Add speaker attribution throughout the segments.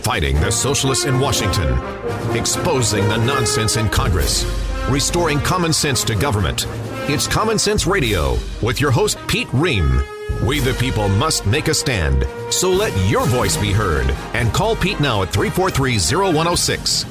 Speaker 1: Fighting the socialists in Washington, exposing the nonsense in Congress, restoring common sense to government. It's Common Sense Radio with your host, Pete Ream. We the people must make a stand, so let your voice be heard. And call Pete now at 343-0106.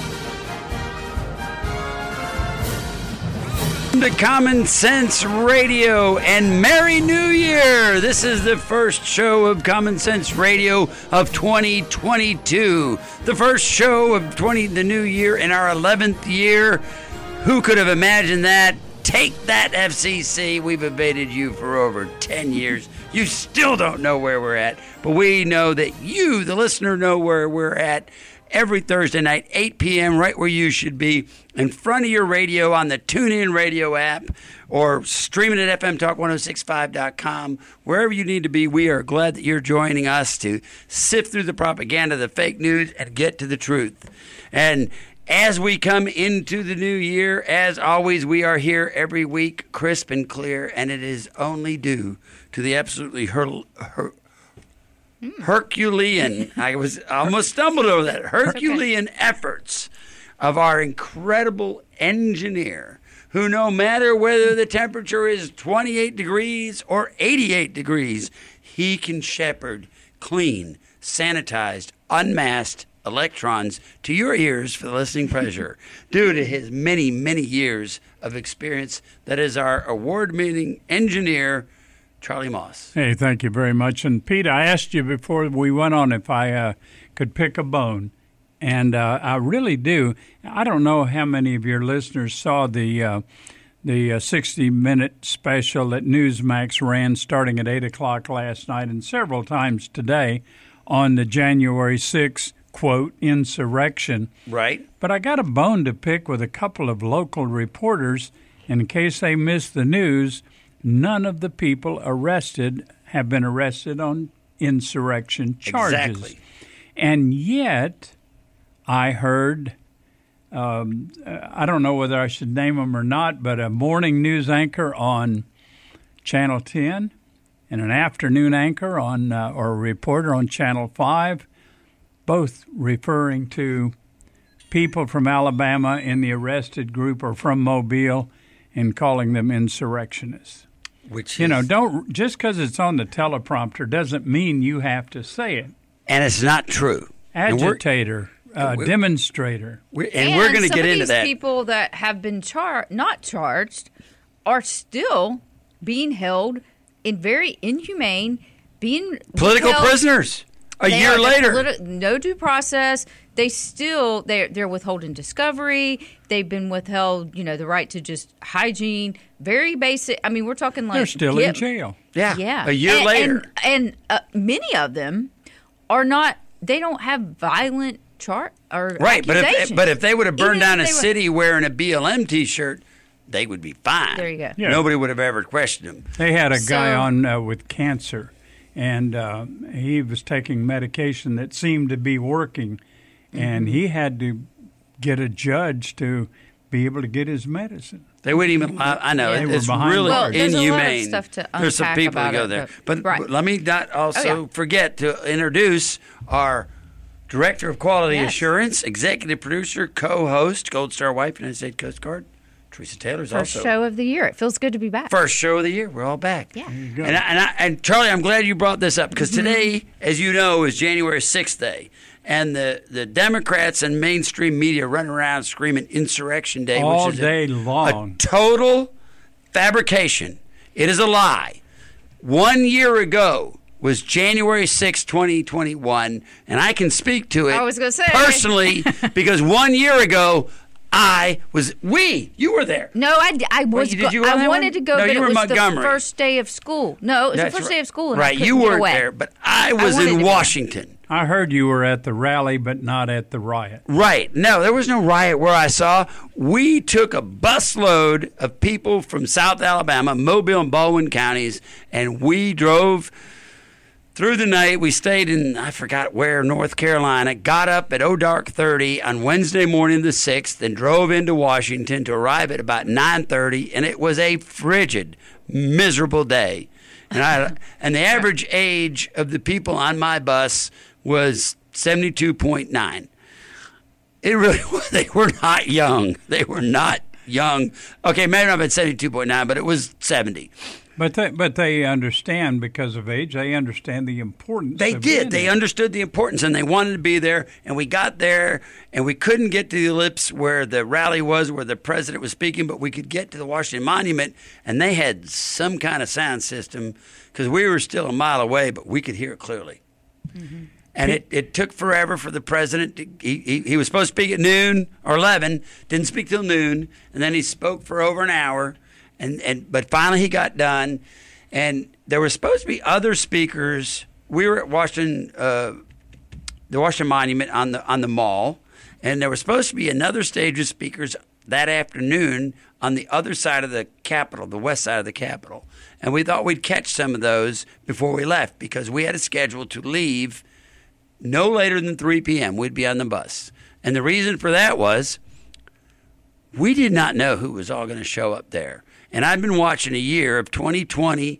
Speaker 2: To Common Sense Radio, and Merry New Year! This is the first show of Common Sense Radio of 2022. The first show of the new year in our 11th year. Who could have imagined that? Take that, FCC. We've evaded you for over 10 years. You still don't know where we're at, but we know that you, the listener, know where we're at. Every Thursday night, 8 p.m., right where you should be, in front of your radio on the TuneIn Radio app or streaming at fmtalk1065.com. Wherever you need to be, we are glad that you're joining us to sift through the propaganda, the fake news, and get to the truth. And as we come into the new year, as always, we are here every week, crisp and clear, and it is only due to the absolutely Herculean, I almost stumbled over that, Herculean efforts of our incredible engineer, who no matter whether the temperature is 28 degrees or 88 degrees, he can shepherd clean, sanitized, unmasked electrons to your ears for the listening pleasure due to his many, many years of experience. That is our award-winning engineer, Charlie Moss.
Speaker 3: Hey, thank you very much. And Pete, I asked you before we went on if I could pick a bone, and I really do. I don't know how many of your listeners saw the 60-minute special that Newsmax ran starting at 8 o'clock last night and several times today on the January 6th, quote, insurrection.
Speaker 2: Right.
Speaker 3: But I got a bone to pick with a couple of local reporters. In case they missed the news, none of the people arrested have been arrested on insurrection charges.
Speaker 2: Exactly.
Speaker 3: And yet, I heard, I don't know whether I should name them or not, but a morning news anchor on Channel 10 and an afternoon anchor on, or a reporter on Channel 5, both referring to people from Alabama in the arrested group or from Mobile and calling them insurrectionists.
Speaker 2: Which
Speaker 3: you know, don't just because it's on the teleprompter doesn't mean you have to say it.
Speaker 2: And it's not true.
Speaker 3: Agitator, demonstrator.
Speaker 2: We're going to get into that.
Speaker 4: Some of these people that have been not charged are still being held in very inhumane, being
Speaker 2: political
Speaker 4: held,
Speaker 2: prisoners a year later.
Speaker 4: No due process. They still, they're withholding discovery. They've been withheld, the right to just hygiene. Very basic. I mean, we're talking like...
Speaker 3: They're still in jail.
Speaker 2: Yeah. A year later.
Speaker 4: And many of them are not, they don't have violent
Speaker 2: right, but if they would have burned down a city wearing a BLM T-shirt, they would be fine.
Speaker 4: There you go.
Speaker 3: Yeah.
Speaker 2: Nobody would have ever questioned them.
Speaker 3: They had a guy on with cancer, and he was taking medication that seemed to be working, and he had to get a judge to be able to get his medicine.
Speaker 2: They wouldn't even. I know it's really
Speaker 4: there's
Speaker 2: inhumane.
Speaker 4: A lot of stuff to unpack.
Speaker 2: There's some people who go there, but let me not also forget to introduce our Director of Quality Assurance, Executive Producer, Co-host, Gold Star wife, United States Coast Guard, Teresa Taylor's
Speaker 4: First show of the year. It feels good to be back.
Speaker 2: First show of the year. We're all back.
Speaker 4: Yeah.
Speaker 2: And Charlie, I'm glad you brought this up because today, as you know, is January 6th day. And the Democrats and mainstream media run around screaming Insurrection Day,
Speaker 3: all
Speaker 2: which is
Speaker 3: day long.
Speaker 2: A total fabrication. It is a lie. 1 year ago was January 6, 2021, and I can speak to it
Speaker 4: I was gonna say.
Speaker 2: personally because 1 year ago you were there.
Speaker 4: No, I was. I wanted to go,
Speaker 2: no,
Speaker 4: but
Speaker 2: you
Speaker 4: it
Speaker 2: were
Speaker 4: was
Speaker 2: Montgomery.
Speaker 4: the first day of school. No, it was the first day of school. And
Speaker 2: right, you weren't there, but I was in Washington.
Speaker 3: I heard you were at the rally, but not at the riot.
Speaker 2: Right. No, there was no riot where I saw. We took a busload of people from South Alabama, Mobile and Baldwin counties, and we drove through the night. We stayed in, I forgot where, North Carolina, got up at dark 30 on Wednesday morning the 6th, and drove into Washington to arrive at about 9:30, and it was a frigid, miserable day. And the average age of the people on my bus was 72.9. It really, they were not young. They were not young. Okay, maybe not at 72.9, but it was 70.
Speaker 3: But they understand because of age. They understand the importance.
Speaker 2: They
Speaker 3: of
Speaker 2: did. They
Speaker 3: it.
Speaker 2: understood the importance, and they wanted to be there. And we got there, and we couldn't get to the ellipse where the rally was, where the president was speaking, but we could get to the Washington Monument, and they had some kind of sound system because we were still a mile away, but we could hear it clearly. Mm-hmm. And it took forever for the president. He was supposed to speak at noon or 11, didn't speak till noon, and then he spoke for over an hour. But finally he got done, and there were supposed to be other speakers. We were at Washington, the Washington Monument on the mall, and there was supposed to be another stage of speakers that afternoon on the other side of the Capitol, the west side of the Capitol. And we thought we'd catch some of those before we left because we had a schedule to leave no later than 3 p.m. We'd be on the bus. And the reason for that was we did not know who was all going to show up there. And I've been watching a year of 2020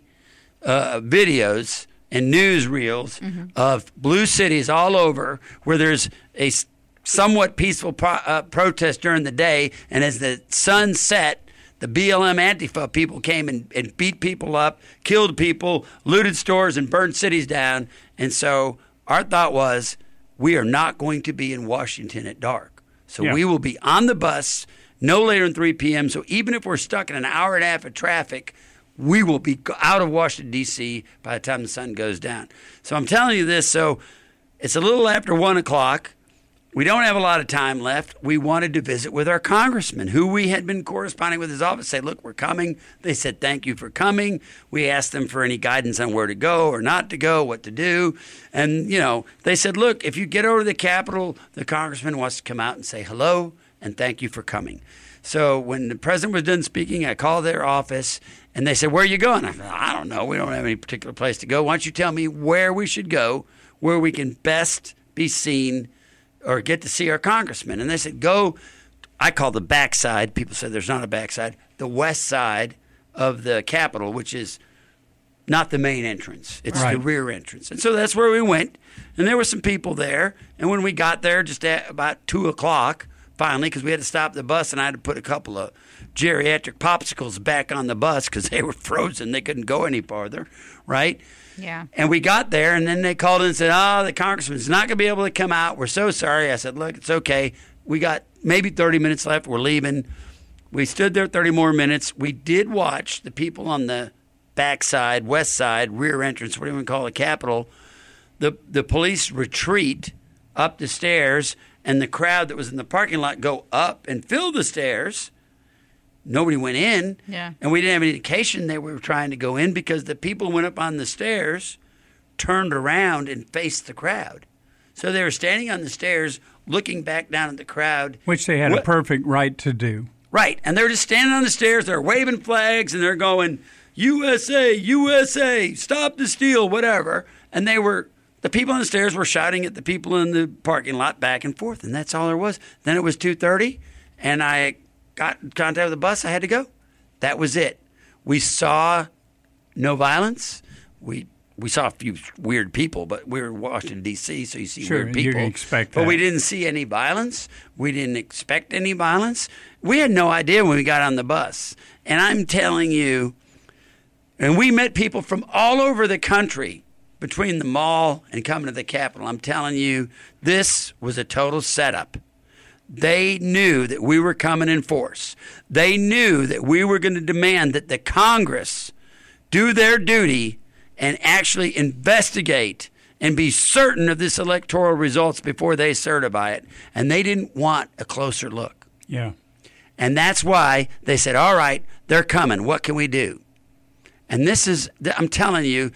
Speaker 2: videos and newsreels of blue cities all over where there's a somewhat peaceful protest during the day, and as the sun set, the BLM Antifa people came and beat people up, killed people, looted stores, and burned cities down. And so our thought was, we are not going to be in Washington at dark. So we will be on the bus no later than 3 p.m. So even if we're stuck in an hour and a half of traffic, we will be out of Washington, D.C. by the time the sun goes down. So I'm telling you this. So it's a little after 1 o'clock. We don't have a lot of time left. We wanted to visit with our congressman, who we had been corresponding with his office, say, look, we're coming. They said, thank you for coming. We asked them for any guidance on where to go or not to go, what to do. And, they said, look, if you get over to the Capitol, the congressman wants to come out and say hello and thank you for coming. So when the president was done speaking, I called their office, and they said, where are you going? I said, I don't know. We don't have any particular place to go. Why don't you tell me where we should go, where we can best be seen or get to see our congressman? And they said, go, I call the backside. People said there's not a backside. The west side of the Capitol, which is not the main entrance. It's the rear entrance. And so that's where we went. And there were some people there. And when we got there just at about 2 o'clock, finally, because we had to stop the bus, and I had to put a couple of geriatric popsicles back on the bus because they were frozen. They couldn't go any farther, right?
Speaker 4: Yeah.
Speaker 2: And we got there, and then they called in and said, the congressman's not going to be able to come out. We're so sorry. I said, look, it's okay. We got maybe 30 minutes left. We're leaving. We stood there 30 more minutes. We did watch the people on the backside, west side, rear entrance, whatever you call the Capitol, the police retreat up the stairs, and the crowd that was in the parking lot go up and fill the stairs. Nobody went in, and we didn't have any indication they were trying to go in because the people who went up on the stairs turned around and faced the crowd. So they were standing on the stairs looking back down at the crowd.
Speaker 3: Which they had a perfect right to do.
Speaker 2: Right, and they're just standing on the stairs, they're waving flags, and they're going, USA, USA, stop the steal, whatever. And the people on the stairs were shouting at the people in the parking lot back and forth, and that's all there was. Then it was 2:30, and I got in contact with the bus. I had to go. That was it. We saw no violence. We saw a few weird people, but we were in Washington, D.C., so you see weird people.
Speaker 3: You expect that.
Speaker 2: But we didn't see any violence. We didn't expect any violence. We had no idea when we got on the bus. And I'm telling you, and we met people from all over the country between the mall and coming to the Capitol. I'm telling you, this was a total setup. They knew that we were coming in force. They knew that we were going to demand that the Congress do their duty and actually investigate and be certain of this electoral results before they certify it. And they didn't want a closer look.
Speaker 3: Yeah.
Speaker 2: And that's why they said, all right, they're coming. What can we do? And this is, I'm telling you,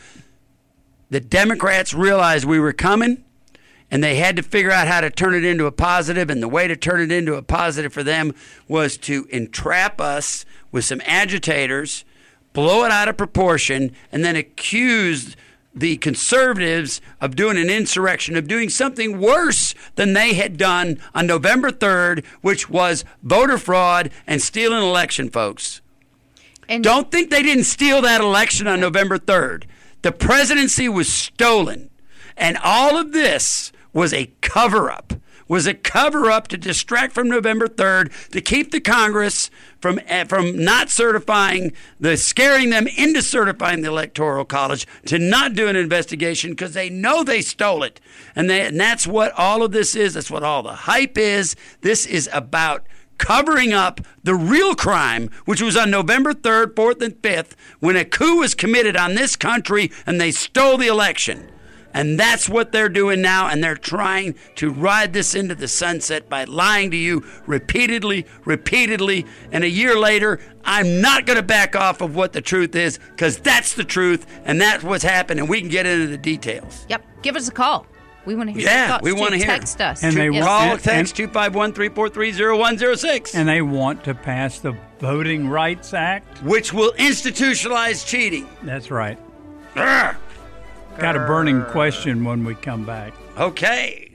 Speaker 2: the Democrats realized we were coming, and they had to figure out how to turn it into a positive, and the way to turn it into a positive for them was to entrap us with some agitators, blow it out of proportion, and then accuse the conservatives of doing an insurrection, of doing something worse than they had done on November 3rd, which was voter fraud and steal an election, folks. And don't think they didn't steal that election on November 3rd. The presidency was stolen. And all of this was a cover-up. Was a cover-up to distract from November 3rd, to keep the Congress from not certifying, scaring them into certifying the Electoral College, to not do an investigation because they know they stole it. And that's what all of this is. That's what all the hype is. This is about covering up the real crime, which was on November 3rd, 4th, and 5th, when a coup was committed on this country and they stole the election. And that's what they're doing now, and they're trying to ride this into the sunset by lying to you repeatedly, and a year later, I'm not going to back off of what the truth is, because that's the truth, and that's what's happened, and we can get into the details.
Speaker 4: Yep. Give us a call. We want to hear your thoughts.
Speaker 2: We want to hear.
Speaker 4: Text us.
Speaker 3: And they
Speaker 2: call, text 251-343-0106.
Speaker 3: And they want to pass the Voting Rights Act,
Speaker 2: which will institutionalize cheating.
Speaker 3: That's right.
Speaker 2: Urgh.
Speaker 3: Got a burning question when we come back.
Speaker 2: Okay.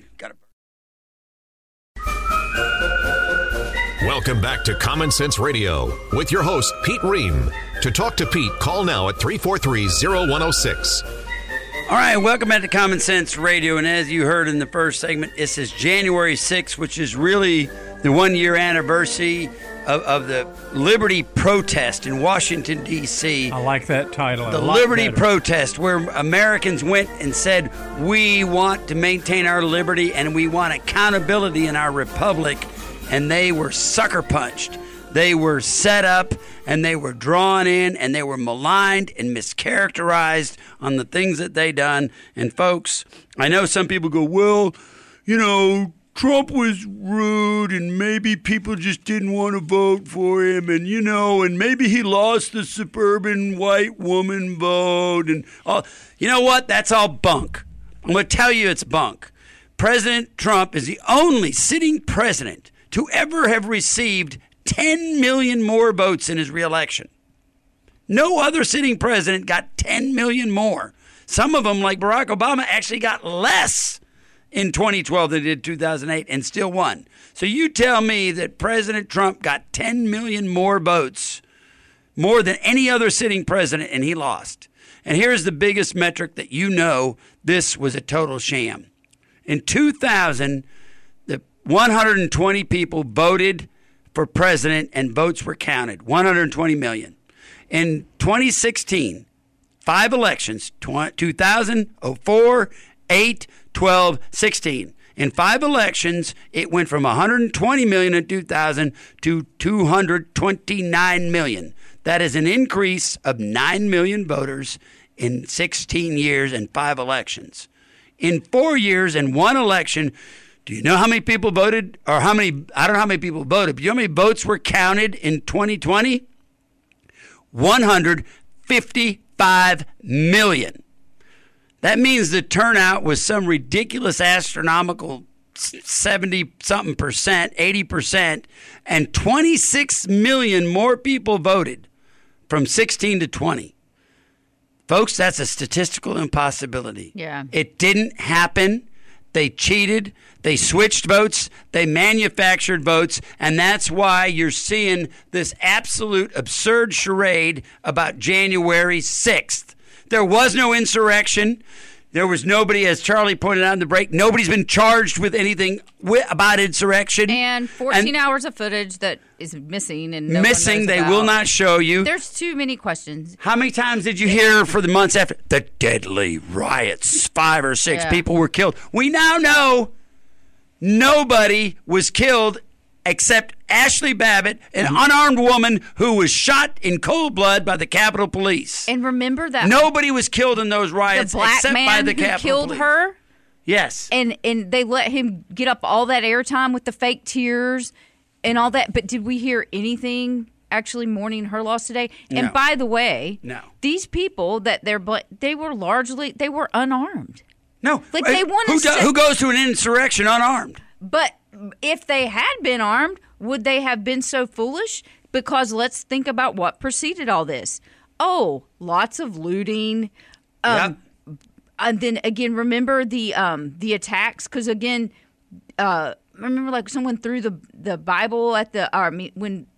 Speaker 1: Welcome back to Common Sense Radio with your host, Pete Ream. To talk to Pete, call now at 343-0106.
Speaker 2: All right, welcome back to Common Sense Radio. And as you heard in the first segment, this is January 6th, which is really the one-year anniversary of the Liberty protest in Washington, D.C.
Speaker 3: I like that title.
Speaker 2: The Liberty protest, where Americans went and said, we want to maintain our liberty and we want accountability in our republic. And they were sucker punched. They were set up and they were drawn in and they were maligned and mischaracterized on the things that they done. And folks, I know some people go, well, you know, Trump was rude and maybe people just didn't want to vote for him, and you know, and maybe he lost the suburban white woman vote, and all. You know what? That's all bunk. I'm going to tell you it's bunk. President Trump is the only sitting president to ever have received 10 million more votes in his reelection. No other sitting president got 10 million more. Some of them, like Barack Obama, actually got less in 2012 than they did 2008 and still won. So you tell me that President Trump got 10 million more votes, more than any other sitting president, and he lost. And here's the biggest metric that you know this was a total sham. In 2000, the 120 people voted for president and votes were counted, 120 million. In 2016, 5 elections, 2000, 04, 8, 12, 16. In 5 elections, it went from 120 million in 2000 to 229 million. That is an increase of 9 million voters in 16 years and 5 elections. In 4 years and 1 election, do you know how many people voted? Or how many, I don't know how many people voted, but you know how many votes were counted in 2020? 155 million. That means the turnout was some ridiculous astronomical 70-something percent, 80%, and 26 million more people voted from 16 to 20. Folks, that's a statistical impossibility.
Speaker 4: Yeah.
Speaker 2: It didn't happen. They cheated. They switched votes. They manufactured votes. And that's why you're seeing this absolute absurd charade about January 6th. There was no insurrection. There was nobody, as Charlie pointed out in the break, nobody's been charged with anything about insurrection.
Speaker 4: And 14 hours of footage that is missing. And no
Speaker 2: missing,
Speaker 4: one knows
Speaker 2: they
Speaker 4: about.
Speaker 2: will not show you.
Speaker 4: There's too many questions.
Speaker 2: How many times did you hear for the months after? The deadly riots, 5 or 6 people were killed. We now know nobody was killed except Ashley Babbitt, an unarmed woman who was shot in cold blood by the Capitol Police.
Speaker 4: And remember that
Speaker 2: nobody was killed in those riots
Speaker 4: the black
Speaker 2: except
Speaker 4: man
Speaker 2: by the
Speaker 4: who
Speaker 2: Capitol
Speaker 4: killed
Speaker 2: Police.
Speaker 4: her.
Speaker 2: Yes.
Speaker 4: And they let him get up all that airtime with the fake tears and all that. But did we hear anything actually mourning her loss today?
Speaker 2: No.
Speaker 4: And by the way,
Speaker 2: No.
Speaker 4: these people that they were unarmed.
Speaker 2: No.
Speaker 4: Like they wanted
Speaker 2: who goes to an insurrection unarmed?
Speaker 4: But if they had been armed, would they have been so foolish? Because let's think about what preceded all this. Oh, lots of looting.
Speaker 2: Yep.
Speaker 4: And then again, remember the attacks? Because again, remember like someone threw the Bible at when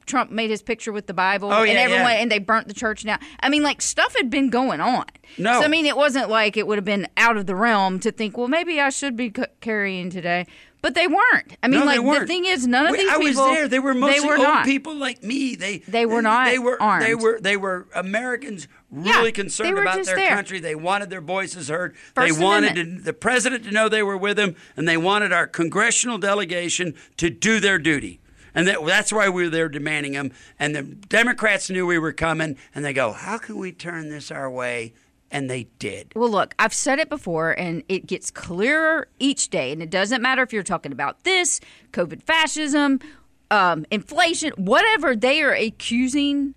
Speaker 4: Trump made his picture with the Bible,
Speaker 2: Oh,
Speaker 4: and
Speaker 2: yeah,
Speaker 4: everyone,
Speaker 2: yeah.
Speaker 4: and they burnt the church down. I mean, like, stuff had been going on.
Speaker 2: No.
Speaker 4: So, I mean, it wasn't like it would have been out of the realm to think, well, maybe I should be carrying today. But they weren't. I mean,
Speaker 2: No, they
Speaker 4: like,
Speaker 2: weren't.
Speaker 4: the thing is, none of these
Speaker 2: I
Speaker 4: people.
Speaker 2: was there. They were mostly old
Speaker 4: not.
Speaker 2: people like me.
Speaker 4: They were not armed.
Speaker 2: They were Americans really
Speaker 4: they
Speaker 2: concerned
Speaker 4: were
Speaker 2: about
Speaker 4: just
Speaker 2: their
Speaker 4: there.
Speaker 2: country. They wanted their voices heard.
Speaker 4: First
Speaker 2: they wanted
Speaker 4: Amendment.
Speaker 2: the president to know they were with him, and they wanted our congressional delegation to do their duty. And that's why we were there demanding them. And the Democrats knew we were coming, and they go, how can we turn this our way? And they did.
Speaker 4: Well, look, I've said it before, and it gets clearer each day. And it doesn't matter if you're talking about this, COVID fascism, inflation, whatever they are accusing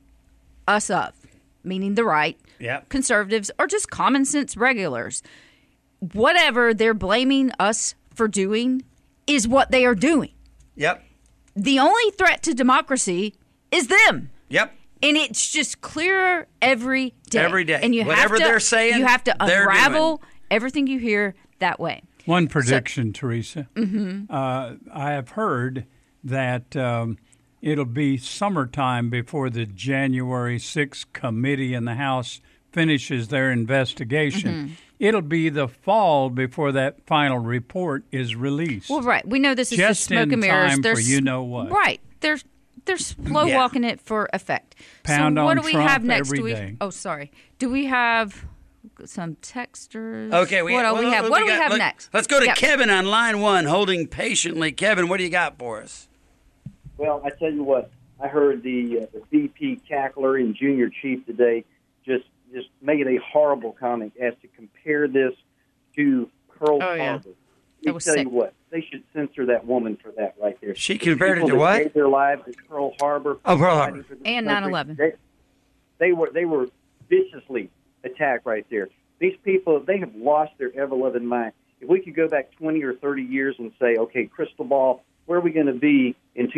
Speaker 4: us of, meaning the right,
Speaker 2: Yep.
Speaker 4: conservatives, or just common sense regulars. Whatever they're blaming us for doing is what they are doing.
Speaker 2: Yep.
Speaker 4: The only threat to democracy is them.
Speaker 2: Yep.
Speaker 4: And it's just clearer every day.
Speaker 2: Every day.
Speaker 4: And you
Speaker 2: Whatever
Speaker 4: have to,
Speaker 2: they're saying,
Speaker 4: you have to
Speaker 2: they're
Speaker 4: unravel everything you hear that way.
Speaker 3: One prediction, Teresa. I have heard that it'll be summertime before the January 6th committee in the House finishes their investigation. It'll be the fall before that final report is released.
Speaker 4: Well, right. We know this is
Speaker 3: Just
Speaker 4: just smoke
Speaker 3: in
Speaker 4: and mirrors.
Speaker 3: time
Speaker 4: They're
Speaker 3: for you know what.
Speaker 4: Right. They're slow walking it for effect.
Speaker 3: Pound
Speaker 4: so what
Speaker 3: on
Speaker 4: do we
Speaker 3: Trump
Speaker 4: have next?
Speaker 3: every day.
Speaker 4: Oh, sorry. Do we have some texters?
Speaker 2: Okay.
Speaker 4: What do we have? What do we have next?
Speaker 2: Let's go to
Speaker 4: Yeah.
Speaker 2: Kevin on line 1, holding patiently. Kevin, what do you got for us?
Speaker 5: Well, I tell you what, I heard the VP cackler and junior chief today just making a horrible comment as to compare this to Pearl
Speaker 4: Oh, yeah.
Speaker 5: Harbor.
Speaker 4: That was
Speaker 5: tell
Speaker 4: sick.
Speaker 5: you what, they should censor that woman for that right there.
Speaker 2: She compared it
Speaker 5: People
Speaker 2: to
Speaker 5: that
Speaker 2: what?
Speaker 5: gave their lives at Pearl Harbor.
Speaker 2: Oh, Pearl
Speaker 5: fighting
Speaker 2: Harbor.
Speaker 5: for this
Speaker 4: And
Speaker 5: country,
Speaker 4: 9/11.
Speaker 5: They were viciously attacked right there. These people, they have lost their ever-loving mind. If we could go back 20 or 30 years and say, okay, crystal ball, where are we going to be in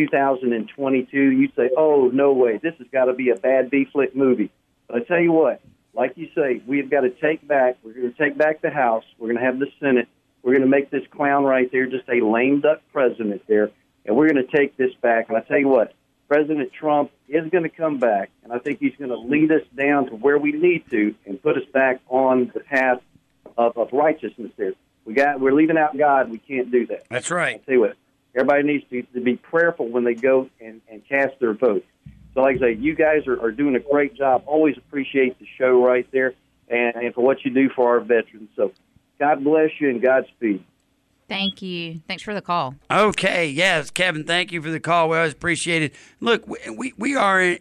Speaker 5: 2022? You'd say, oh, no way. This has got to be a bad B-flick movie. But I tell you what, like you say, we've got to take back. We're going to take back the House. We're going to have the Senate. We're going to make this clown right there just a lame duck president there, and we're going to take this back. And I tell you what, President Trump is going to come back, and I think he's going to lead us down to where we need to and put us back on the path of righteousness there. We're leaving out God. We can't do that.
Speaker 2: That's right.
Speaker 5: I tell you what, everybody needs to be prayerful when they go and cast their vote. So like I say, you guys are doing a great job. Always appreciate the show right there and for what you do for our veterans. So God bless you and Godspeed.
Speaker 4: Thank you. Thanks for the call.
Speaker 2: Okay, yes, Kevin, thank you for the call. We always appreciate it. Look, we're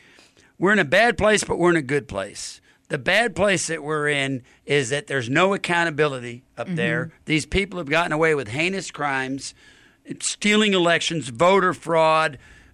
Speaker 2: in a bad place, but we're in a good place. The bad place that we're in is that there's no accountability up there. These people have gotten away with heinous crimes, stealing elections, voter fraud,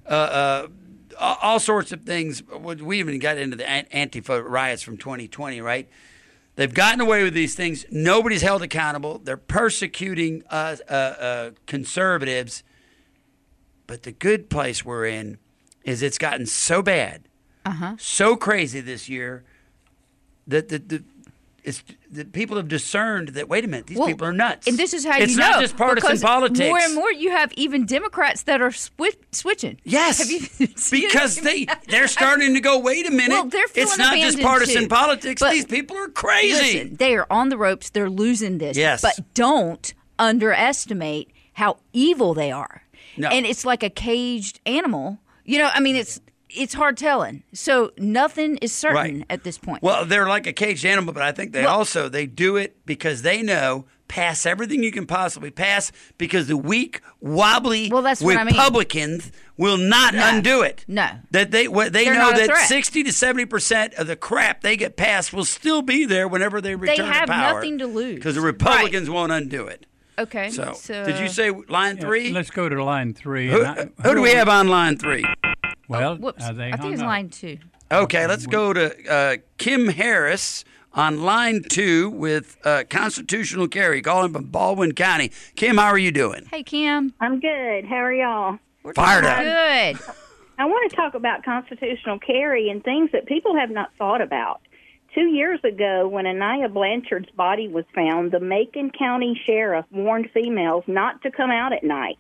Speaker 2: all sorts of things. We even got into the Antifa riots from 2020, right? They've gotten away with these things. Nobody's held accountable. They're persecuting conservatives. But the good place we're in is it's gotten so bad, so crazy this year that the people have discerned that, wait a minute, these people are nuts.
Speaker 4: And this is how
Speaker 2: it's
Speaker 4: you know.
Speaker 2: It's not just partisan
Speaker 4: because
Speaker 2: politics.
Speaker 4: More and more, you have even Democrats that are switching.
Speaker 2: Yes,
Speaker 4: Have you seen
Speaker 2: because
Speaker 4: it?
Speaker 2: they're starting to go, wait a minute,
Speaker 4: Well, they're feeling
Speaker 2: it's not just
Speaker 4: abandoned,
Speaker 2: partisan
Speaker 4: too.
Speaker 2: politics.
Speaker 4: But
Speaker 2: These people are crazy.
Speaker 4: Listen, they are on the ropes. They're losing this.
Speaker 2: Yes.
Speaker 4: But don't underestimate how evil they are.
Speaker 2: No.
Speaker 4: And it's like a caged animal. You know, I mean, it's hard telling. So nothing is certain
Speaker 2: Right.
Speaker 4: at this point.
Speaker 2: Well, they're like a caged animal, but I think they do it because they know pass everything you can possibly pass because the weak, wobbly
Speaker 4: Well, that's what I mean.
Speaker 2: Republicans will not undo it.
Speaker 4: No.
Speaker 2: That they
Speaker 4: They're
Speaker 2: know
Speaker 4: not a
Speaker 2: that
Speaker 4: threat.
Speaker 2: 60 to 70% of the crap they get passed will still be there whenever they return
Speaker 4: have
Speaker 2: to power.
Speaker 4: nothing to lose.
Speaker 2: Because the Republicans won't undo it.
Speaker 4: Okay.
Speaker 2: So, did you say line 3?
Speaker 3: Let's go to line 3.
Speaker 2: Who do we have on line 3?
Speaker 3: Well,
Speaker 4: Whoops.
Speaker 3: they
Speaker 4: I think it's
Speaker 3: hung up.
Speaker 4: line 2.
Speaker 2: Okay, let's go to Kim Harris on line 2 with Constitutional Carry, calling from Baldwin County. Kim, how are you doing?
Speaker 4: Hey, Kim.
Speaker 6: I'm good. How are y'all?
Speaker 2: Fired up.
Speaker 4: Good.
Speaker 6: I want to talk about constitutional carry and things that people have not thought about. 2 years ago, when Anaya Blanchard's body was found, the Macon County Sheriff warned females not to come out at night.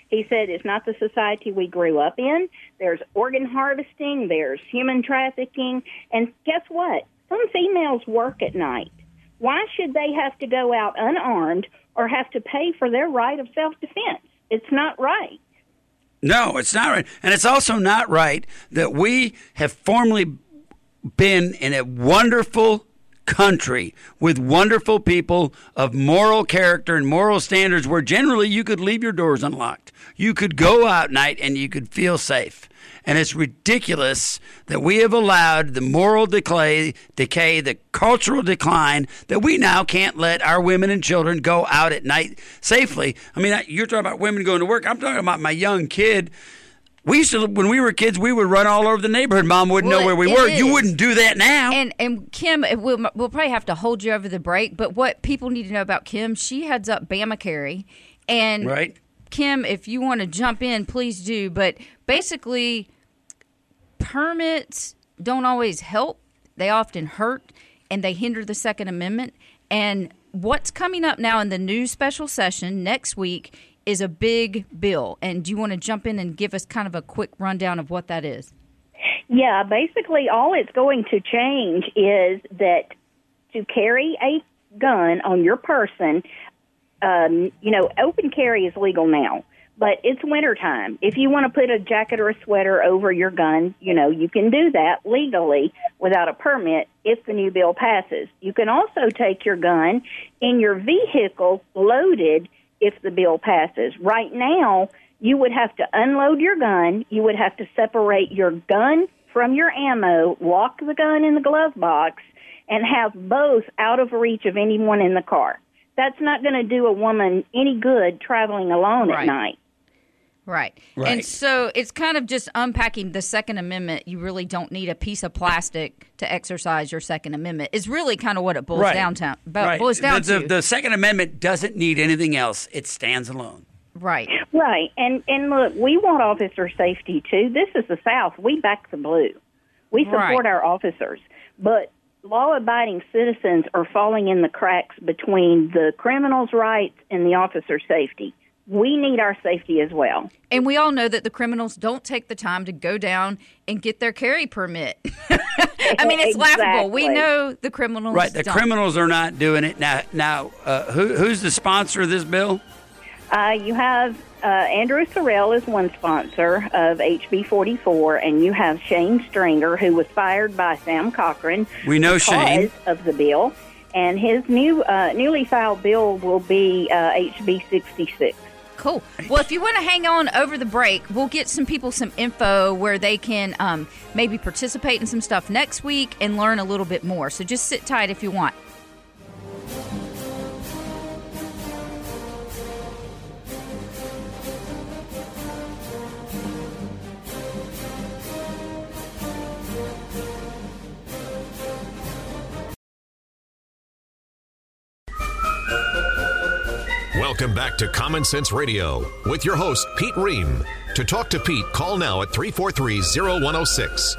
Speaker 6: He said it's not the society we grew up in. There's organ harvesting, there's human trafficking, and guess what? Some females work at night. Why should they have to go out unarmed or have to pay for their right of self-defense? It's not right.
Speaker 2: No, it's not right. And it's also not right that we have formerly been in a wonderful country with wonderful people of moral character and moral standards where generally you could leave your doors unlocked. You could go out at night and you could feel safe. And it's ridiculous that we have allowed the moral decay, the cultural decline, that we now can't let our women and children go out at night safely. I mean, you're talking about women going to work. I'm talking about my young kid. We used to, when we were kids, we would run all over the neighborhood. Mom wouldn't know where we were. You wouldn't do that now.
Speaker 4: And Kim, we'll probably have to hold you over the break, but what people need to know about Kim, she heads up Bama Carry. And
Speaker 2: right.
Speaker 4: Kim, if you want to jump in, please do. But basically, permits don't always help. They often hurt, and they hinder the Second Amendment. And what's coming up now in the new special session next week is a big bill. And do you want to jump in and give us kind of a quick rundown of what that is?
Speaker 6: Yeah, basically all it's going to change is that to carry a gun on your person, open carry is legal now, but it's wintertime. If you want to put a jacket or a sweater over your gun, you can do that legally without a permit if the new bill passes. You can also take your gun in your vehicle loaded if the bill passes. Right now, you would have to unload your gun. You would have to separate your gun from your ammo, lock the gun in the glove box, and have both out of reach of anyone in the car. That's not going to do a woman any good traveling alone at night.
Speaker 4: Right. And so it's kind of just unpacking the Second Amendment. You really don't need a piece of plastic to exercise your Second Amendment. Is really kind of what it boils down to.
Speaker 2: The Second Amendment doesn't need anything else. It stands alone.
Speaker 4: Right.
Speaker 6: Right. And look, we want officer safety, too. This is the South. We back the blue. We support our officers. But law-abiding citizens are falling in the cracks between the criminals' rights and the officer's safety. We need our safety as well.
Speaker 4: And we all know that the criminals don't take the time to go down and get their carry permit. I mean, it's laughable. We know the criminals
Speaker 2: the criminals are not doing it. Now, who's the sponsor of this bill?
Speaker 6: You have Andrew Sorrell is one sponsor of HB 44, and you have Shane Stringer, who was fired by Sam Cochran.
Speaker 2: We know Shane.
Speaker 6: Because of the bill. And his newly filed bill will be HB 66.
Speaker 4: Cool. Well, if you want to hang on over the break, we'll get some people some info where they can maybe participate in some stuff next week and learn a little bit more. So just sit tight if you want.
Speaker 1: Welcome back to Common Sense Radio with your host, Pete Ream. To talk to Pete, call now at 343-0106.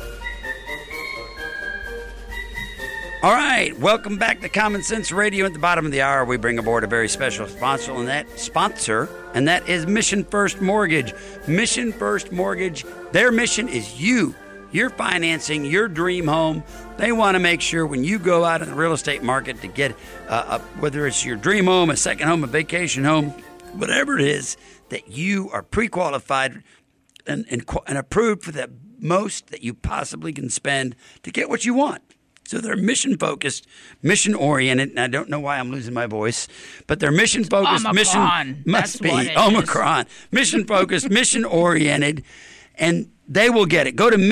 Speaker 2: All right, welcome back to Common Sense Radio. At the bottom of the hour, we bring aboard a very special sponsor, and that is Mission First Mortgage. Mission First Mortgage, their mission is you. You're financing your dream home. They want to make sure when you go out in the real estate market to get, whether it's your dream home, a second home, a vacation home, whatever it is, that you are pre-qualified and approved for the most that you possibly can spend to get what you want. So they're mission-focused, mission-oriented, and I don't know why I'm losing my voice, but they're mission-focused, Omicron, mission-focused, mission-oriented, and they will get it. Go to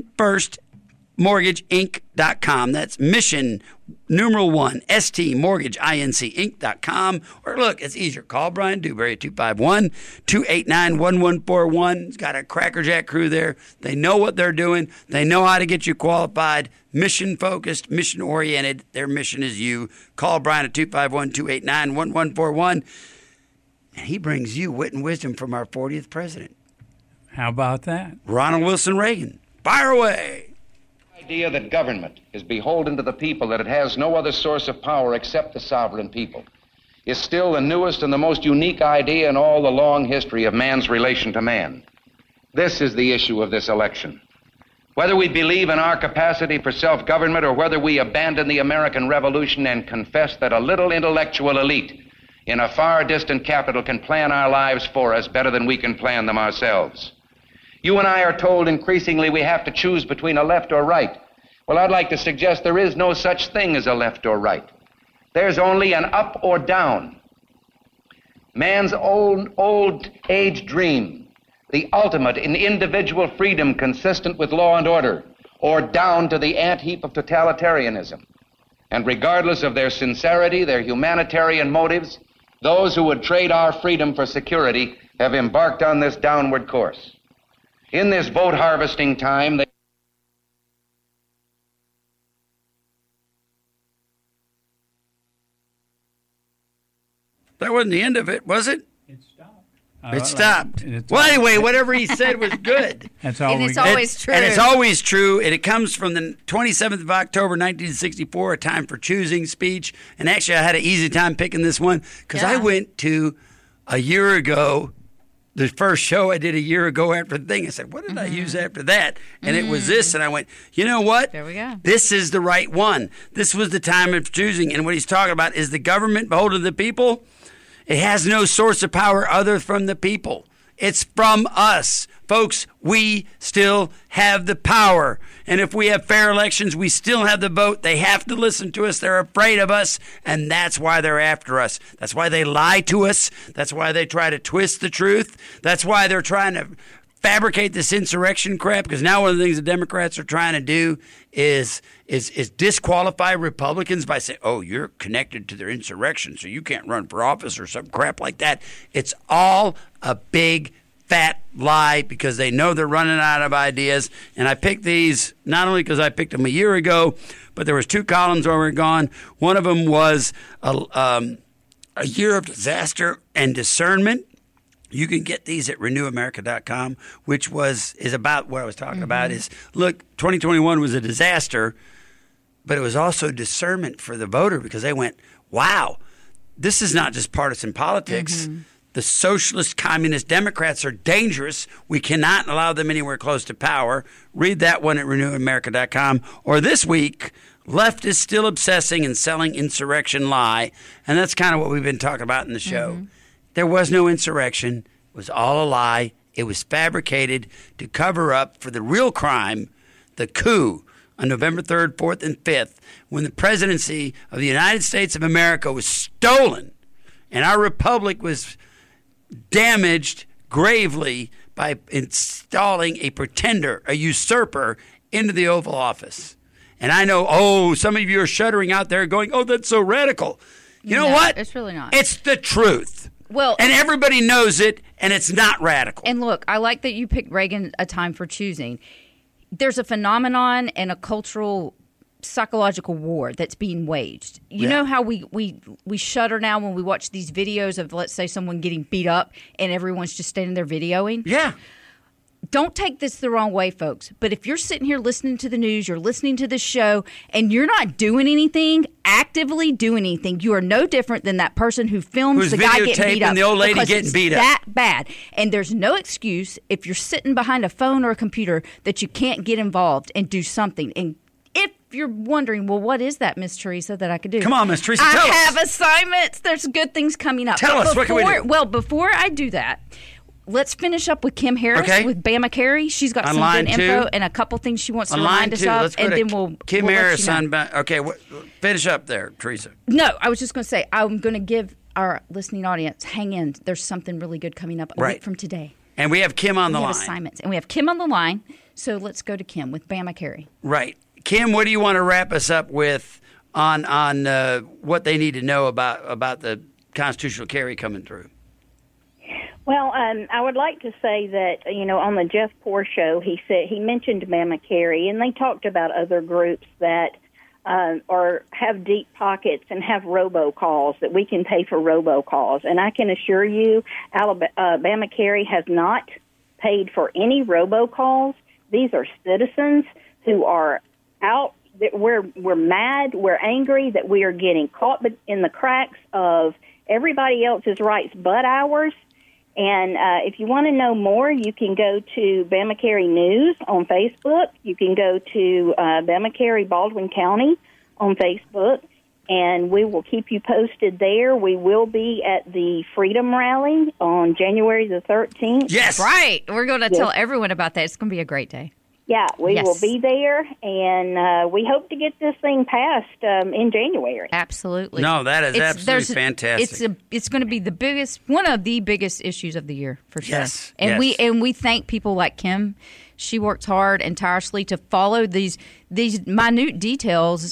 Speaker 2: missionfirstmortgageinc.com. That's mission, numeral 1, ST, mortgage, INC, Or look, it's easier. Call Brian Dewberry at 251-289-1141. He's got a crackerjack crew there. They know what they're doing. They know how to get you qualified. Mission-focused, mission-oriented. Their mission is you. Call Brian at 251-289-1141. And he brings you wit and wisdom from our 40th president.
Speaker 3: How about that?
Speaker 2: Ronald Wilson Reagan. Fire away.
Speaker 7: The idea that government is beholden to the people, that it has no other source of power except the sovereign people. is still the newest and the most unique idea in all the long history of man's relation to man. This is the issue of this election. Whether we believe in our capacity for self-government or whether we abandon the American Revolution and confess that a little intellectual elite in a far distant capital can plan our lives for us better than we can plan them ourselves. You and I are told increasingly we have to choose between a left or right. Well, I'd like to suggest there is no such thing as a left or right. There's only an up or down. Man's old age dream, the ultimate in individual freedom consistent with law and order, or down to the ant-heap of totalitarianism. And regardless of their sincerity, their humanitarian motives, those who would trade our freedom for security have embarked on this downward course. In this vote harvesting time,
Speaker 2: That wasn't the end of it, was it?
Speaker 3: It stopped.
Speaker 2: It stopped. Well, anyway, whatever he said was good.
Speaker 3: That's all
Speaker 4: And
Speaker 3: we
Speaker 4: it's
Speaker 3: got.
Speaker 4: always true.
Speaker 2: And it's always true. And it comes from the 27th of October, 1964, A Time for Choosing speech. And actually, I had an easy time picking this one because I
Speaker 4: Yeah.
Speaker 2: went to a year ago, the first show I did a year ago after the thing. I said, what did I use after that? And it was this. And I went, you know what?
Speaker 4: There we go.
Speaker 2: This is the right one. This was the time of choosing. And what he's talking about is the government beholden to the people. It has no source of power other from the people. It's from us. Folks, we still have the power. And if we have fair elections, we still have the vote. They have to listen to us. They're afraid of us. And that's why they're after us. That's why they lie to us. That's why they try to twist the truth. That's why they're trying to fabricate this insurrection crap, because now one of the things the Democrats are trying to do is disqualify Republicans by saying, oh, you're connected to their insurrection, so you can't run for office or some crap like that. It's all a big, fat lie because they know they're running out of ideas. And I picked these not only because I picked them a year ago, but there was two columns where we're gone. One of them was a year of disaster and discernment. You can get these at renewamerica.com, which is about what I was talking about is, look, 2021 was a disaster, but it was also discernment for the voter because they went, wow, this is not just partisan politics. The socialist, communist Democrats are dangerous. We cannot allow them anywhere close to power. Read that one at renewamerica.com. Or this week, left is still obsessing and selling insurrection lie. And that's kind of what we've been talking about in the show. There was no insurrection. It was all a lie. It was fabricated to cover up for the real crime, the coup on November 3rd, 4th, and 5th, when the presidency of the United States of America was stolen and our republic was damaged gravely by installing a pretender, a usurper, into the Oval Office. And I know, some of you are shuddering out there going, oh, that's so radical. You know what?
Speaker 4: It's really not.
Speaker 2: It's the truth.
Speaker 4: Well,
Speaker 2: and everybody knows it, and it's not radical.
Speaker 4: And look, I like that you picked Reagan, A Time for Choosing. There's a phenomenon and a cultural, psychological war that's being waged. You know how we shudder now when we watch these videos of, let's say, someone getting beat up and everyone's just standing there videoing?
Speaker 2: Yeah.
Speaker 4: Don't take this the wrong way, folks. But if you're sitting here listening to the news, you're listening to the show, and you're not doing anything, actively doing anything, you are no different than that person who films the guy getting beat up.
Speaker 2: The old lady getting beat up.
Speaker 4: That bad. And there's no excuse if you're sitting behind a phone or a computer that you can't get involved and do something. And if you're wondering, well, what is that, Miss Teresa, that I could do?
Speaker 2: Come on, Miss Teresa, tell us.
Speaker 4: I have assignments. There's good things coming up.
Speaker 2: Tell us, what can we do?
Speaker 4: Well, before I do that, let's finish up with Kim Harris with Bama Carey. She's got some good info and a couple things she wants to remind us of, and then we'll
Speaker 2: Kim
Speaker 4: we'll
Speaker 2: Harris
Speaker 4: let you know.
Speaker 2: Okay, finish up there, Teresa.
Speaker 4: No, I was just going to say I'm going to give our listening audience, hang in. There's something really good coming up a week from today.
Speaker 2: And we have Kim on the line.
Speaker 4: We have assignments, and we have Kim on the line. So let's go to Kim with Bama Carey.
Speaker 2: Right, Kim. What do you want to wrap us up with on what they need to know about the constitutional carry coming through?
Speaker 6: Well, I would like to say that, on the Jeff Poor show, he mentioned Bama Carey, and they talked about other groups that have deep pockets and have robocalls, that we can pay for robocalls. And I can assure you, Bama Carey has not paid for any robocalls. These are citizens who are out. We're mad, we're angry that we are getting caught in the cracks of everybody else's rights but ours. And if you want to know more, you can go to Bama Cary News on Facebook. You can go to Bama Cary Baldwin County on Facebook, and we will keep you posted there. We will be at the Freedom Rally on January the 13th.
Speaker 2: Yes.
Speaker 4: Right. We're going to tell everyone about that. It's going to be a great day.
Speaker 6: Yeah, we will be there, and we hope to get this thing passed in January.
Speaker 4: Absolutely.
Speaker 2: No, that is absolutely fantastic.
Speaker 4: It's going to be one of the biggest issues of the year for sure.
Speaker 2: Yes.
Speaker 4: And
Speaker 2: yes.
Speaker 4: we thank people like Kim. She works hard and tirelessly to follow these minute details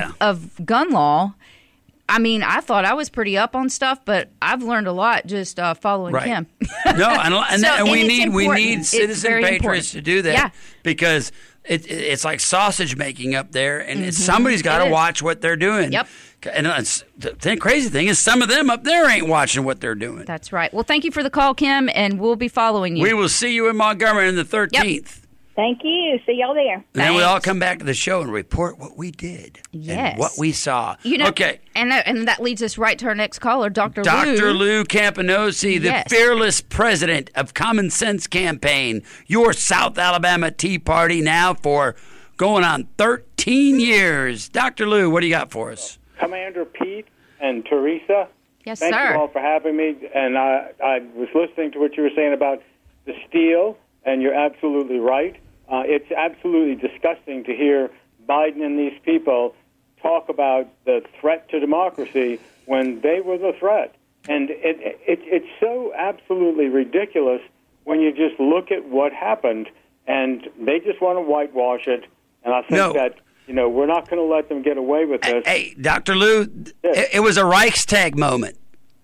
Speaker 4: of gun law. I mean, I thought I was pretty up on stuff, but I've learned a lot just following Kim.
Speaker 2: No, and we need citizen patriots to do that because it's like sausage making up there, and somebody's got to watch what they're doing. Yep. And the crazy thing is some of them up there ain't watching what they're doing.
Speaker 4: That's right. Well, thank you for the call, Kim, and we'll be following you.
Speaker 2: We will see you in Montgomery on the 13th. Yep.
Speaker 6: Thank you. See y'all there.
Speaker 2: And then we all come back to the show and report what we did and what we saw.
Speaker 4: Okay. And that leads us right to our next caller, Dr.
Speaker 2: Lou Campanosi, the fearless president of Common Sense Campaign, your South Alabama Tea Party now for going on 13 years. Dr. Lou, what do you got for us?
Speaker 8: Commander Pete and Teresa.
Speaker 4: Yes,
Speaker 8: Thank you all for having me. And I was listening to what you were saying about the steel, and you're absolutely right. It's absolutely disgusting to hear Biden and these people talk about the threat to democracy when they were the threat. And it's so absolutely ridiculous when you just look at what happened, and they just want to whitewash it. And I think that, we're not going to let them get away with this.
Speaker 2: Hey, Dr. Lou, it was a Reichstag moment.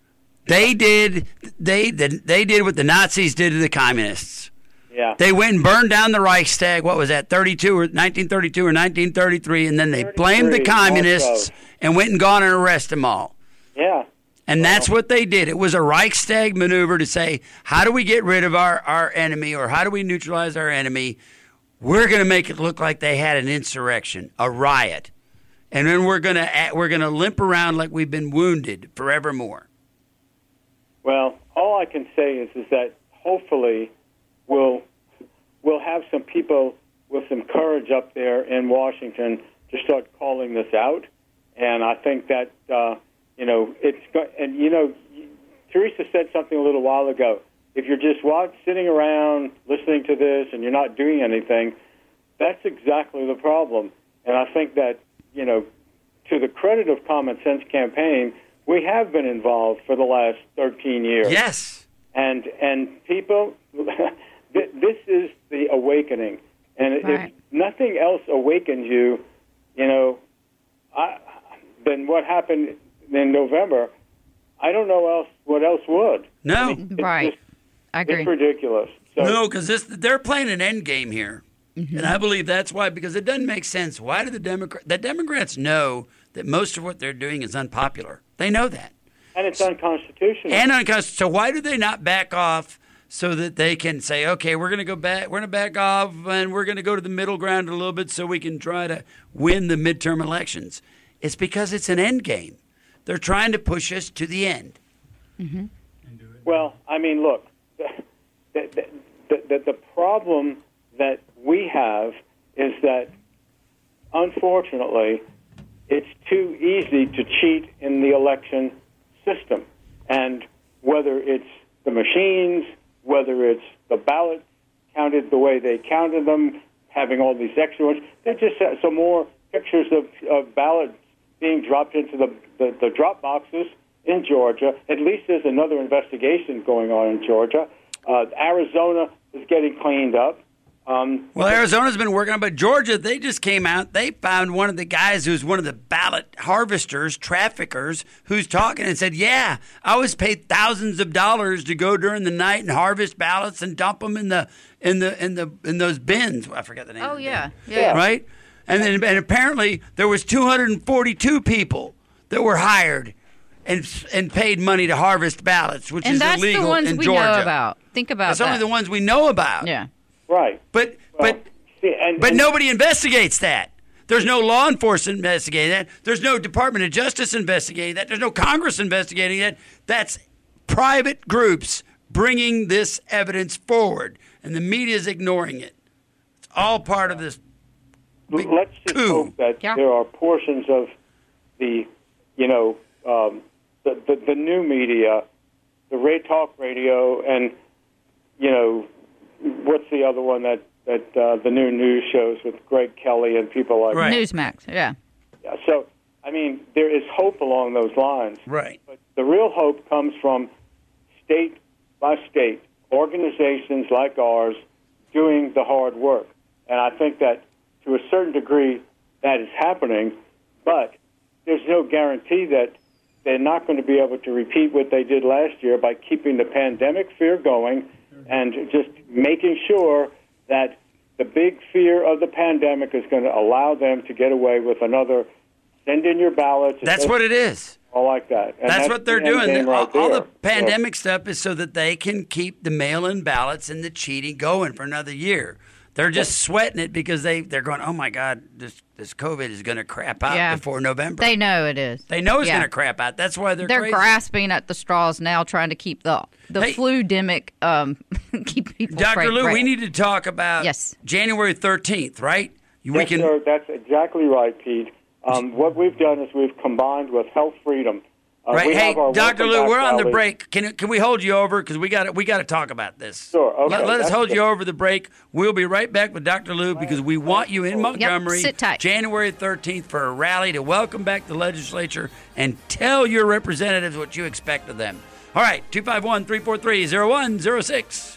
Speaker 2: They did what the Nazis did to the communists.
Speaker 8: Yeah.
Speaker 2: They went and burned down the Reichstag, what was that, 1932 or 1933, and then they blamed the communists and went and gone and arrested them all.
Speaker 8: Yeah.
Speaker 2: And that's what they did. It was a Reichstag maneuver to say, how do we get rid of our enemy, or how do we neutralize our enemy? We're going to make it look like they had an insurrection, a riot. And then we're going to limp around like we've been wounded forevermore.
Speaker 8: Well, all I can say is that hopefully we'll have some people with some courage up there in Washington to start calling this out. And I think that, Teresa said something a little while ago. If you're just sitting around listening to this and you're not doing anything, that's exactly the problem. And I think that, to the credit of Common Sense Campaign, we have been involved for the last 13 years.
Speaker 2: Yes.
Speaker 8: And people, this is the awakening. And if nothing else awakens you, then what happened in November, I don't know what else would.
Speaker 2: No.
Speaker 4: I agree.
Speaker 8: It's ridiculous. So,
Speaker 2: no, because they're playing an end game here. Mm-hmm. And I believe that's why, because it doesn't make sense. Why do the Democrats know that most of what they're doing is unpopular? They know that.
Speaker 8: And it's unconstitutional.
Speaker 2: So why do they not back off so that they can say, okay, we're going to go back, we're going to back off, and we're going to go to the middle ground a little bit so we can try to win the midterm elections? It's because it's an end game. They're trying to push us to the end.
Speaker 4: Mm-hmm.
Speaker 8: Well, I mean, look, the problem that we have is that, unfortunately, it's too easy to cheat in the election system. And whether it's the machines, whether it's the ballots counted the way they counted them, having all these extra ones, they just have some more pictures of ballots being dropped into the drop boxes in Georgia. At least there's another investigation going on in Georgia. Arizona is getting cleaned up.
Speaker 2: Well, Arizona's been working on, but Georgia, they just came out. They found one of the guys who's one of the ballot harvesters, traffickers, who's talking and said, "Yeah, I was paid thousands of dollars to go during the night and harvest ballots and dump them in those bins." I forget the name.
Speaker 4: Oh
Speaker 2: of the
Speaker 4: yeah,
Speaker 2: bin.
Speaker 4: yeah.
Speaker 2: Right, and apparently there was 242 people that were hired and paid money to harvest ballots, which is illegal in Georgia.
Speaker 4: And that's the ones we know about. Think about that.
Speaker 2: That's only the ones we know about.
Speaker 4: Yeah.
Speaker 8: Right.
Speaker 2: But nobody investigates that. There's no law enforcement investigating that. There's no Department of Justice investigating that. There's no Congress investigating that. That's private groups bringing this evidence forward, and the media is ignoring it. It's all part of this big
Speaker 8: Let's just
Speaker 2: coup.
Speaker 8: hope that there are portions of the, the new media, the talk radio, and, what's the other one that the new news shows with Greg Kelly and people like that?
Speaker 4: Newsmax, yeah.
Speaker 8: Yeah. So, I mean, there is hope along those lines.
Speaker 2: Right.
Speaker 8: But the real hope comes from state by state organizations like ours doing the hard work. And I think that to a certain degree that is happening, but there's no guarantee that they're not going to be able to repeat what they did last year by keeping the pandemic fear going and just making sure that the big fear of the pandemic is going to allow them to get away with another send in your ballots.
Speaker 2: That's what it is.
Speaker 8: All like that. And
Speaker 2: that's what they're
Speaker 8: the end
Speaker 2: doing.
Speaker 8: game right
Speaker 2: All the
Speaker 8: there.
Speaker 2: pandemic stuff is so that they can keep the mail-in ballots and the cheating going for another year. They're just sweating it because they're going, oh, my God, this COVID is going to crap out before November.
Speaker 4: They know it is.
Speaker 2: They know it's going to crap out. That's why they're crazy.
Speaker 4: Grasping at the straws now, trying to keep the flu-demic, keep people
Speaker 2: Dr. Lou,
Speaker 4: right.
Speaker 2: we need to talk about January 13th, right?
Speaker 8: Yes, sir, that's exactly right, Pete. What we've done is we've combined with Health Freedom.
Speaker 2: Right.
Speaker 8: We
Speaker 2: Hey,
Speaker 8: have our
Speaker 2: Dr.
Speaker 8: Welcome
Speaker 2: Lou,
Speaker 8: Back
Speaker 2: we're on the
Speaker 8: rally.
Speaker 2: break. Can we hold you over? Because we got to talk about this.
Speaker 8: Sure. Okay.
Speaker 2: Let us hold you over the break. We'll be right back with Dr. Lou because we want you in Montgomery
Speaker 4: sit tight.
Speaker 2: January 13th for a rally to welcome back the legislature and tell your representatives what you expect of them. All right, 251-343-0106.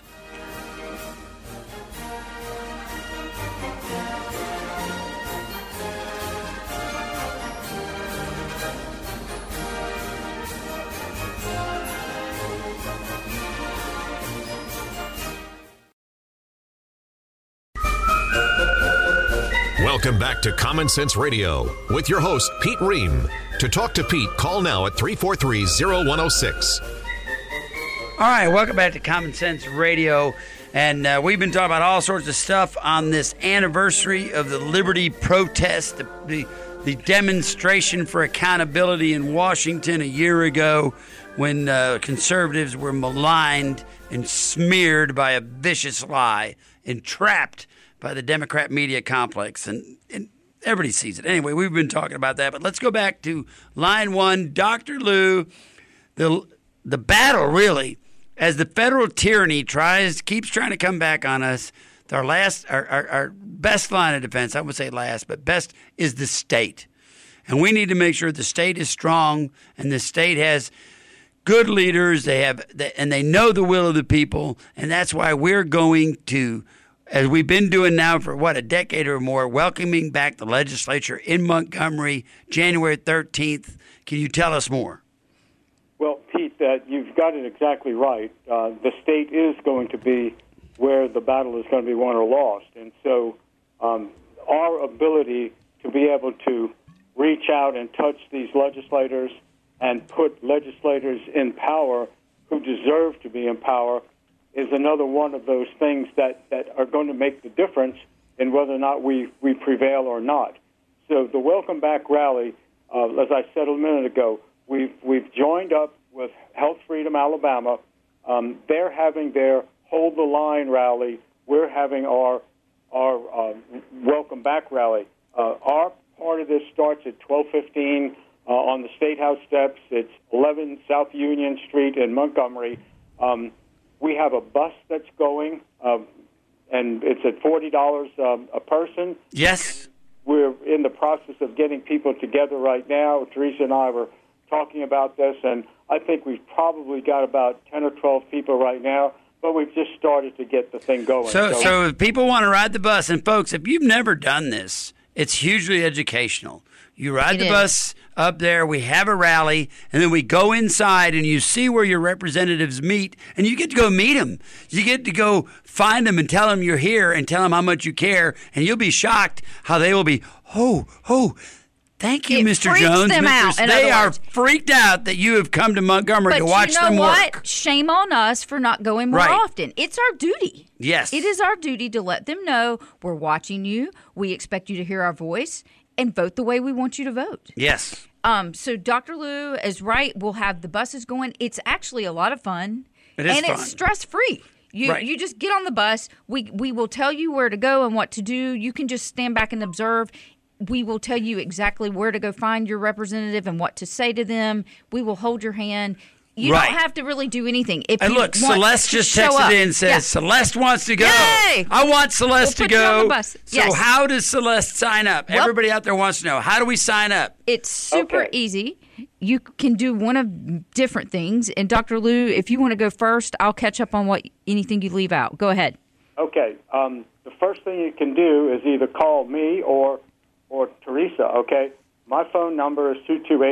Speaker 1: Welcome back to Common Sense Radio with your host, Pete Ream. To talk to Pete, call now at 343-0106.
Speaker 2: All right, welcome back to Common Sense Radio. And we've been talking about all sorts of stuff on this anniversary of the Liberty protest, the demonstration for accountability in Washington a year ago when conservatives were maligned and smeared by a vicious lie, entrapped by the Democrat media complex, and everybody sees it. Anyway, we've been talking about that, but let's go back to line one. Dr. Lou, the battle, really, as the federal tyranny keeps trying to come back on us, our best line of defense, I would say last, but best is the state. And we need to make sure the state is strong and the state has good leaders, and they know the will of the people, and that's why we're going to, as we've been doing now for, a decade or more, welcoming back the legislature in Montgomery, January 13th. Can you tell us more?
Speaker 8: Well, Pete, you've got it exactly right. The state is going to be where the battle is going to be won or lost. And so our ability to be able to reach out and touch these legislators and put legislators in power who deserve to be in power is another one of those things that are going to make the difference in whether or not we prevail or not. So the Welcome Back rally, as I said a minute ago, we've joined up with Health Freedom Alabama. They're having their Hold the Line rally. We're having our Welcome Back rally. Our part of this starts at 12:15 on the State House steps. It's 11 South Union Street in Montgomery. We have a bus that's going, and it's at $40 a person.
Speaker 2: Yes.
Speaker 8: We're in the process of getting people together right now. Teresa and I were talking about this, and I think we've probably got about 10 or 12 people right now, but we've just started to get the thing going.
Speaker 2: So if people want to ride the bus, and folks, if you've never done this, it's hugely educational. You ride the bus up there, we have a rally, and then we go inside and you see where your representatives meet, and you get to go meet them. You get to go find them and tell them you're here and tell them how much you care, and you'll be shocked how they will be, thank you, Mr. Jones.
Speaker 4: Them out,
Speaker 2: they are freaked out that you have come to Montgomery to watch them work.
Speaker 4: But you know what? Shame on us for not going more often. It's our duty.
Speaker 2: Yes.
Speaker 4: It is our duty to let them know we're watching you. We expect you to hear our voice. and vote the way we want you to vote.
Speaker 2: Yes.
Speaker 4: So Dr. Lou is right. We'll have the buses going. It's actually a lot of fun.
Speaker 2: It is
Speaker 4: and
Speaker 2: fun.
Speaker 4: It's stress-free. You just get on the bus. We will tell you where to go and what to do. You can just stand back and observe. We will tell you exactly where to go find your representative and what to say to them. We will hold your hand. You
Speaker 2: Right.
Speaker 4: don't have to really do anything. If
Speaker 2: And
Speaker 4: you
Speaker 2: look,
Speaker 4: want
Speaker 2: Celeste
Speaker 4: to
Speaker 2: just
Speaker 4: show
Speaker 2: texted
Speaker 4: up.
Speaker 2: in and says,
Speaker 4: Yeah.
Speaker 2: Celeste wants to go.
Speaker 4: Yay!
Speaker 2: I want Celeste
Speaker 4: We'll
Speaker 2: to
Speaker 4: put you on
Speaker 2: go.
Speaker 4: the bus.
Speaker 2: So
Speaker 4: Yes.
Speaker 2: how does Celeste sign up?
Speaker 4: Well-
Speaker 2: Everybody out there wants to know. How do we sign up?
Speaker 4: It's super
Speaker 8: Okay.
Speaker 4: easy. You can do one of different things. And Dr. Lou, if you want to go first, I'll catch up on anything you leave out. Go ahead.
Speaker 8: Okay. The first thing you can do is either call me or Teresa, okay? My phone number is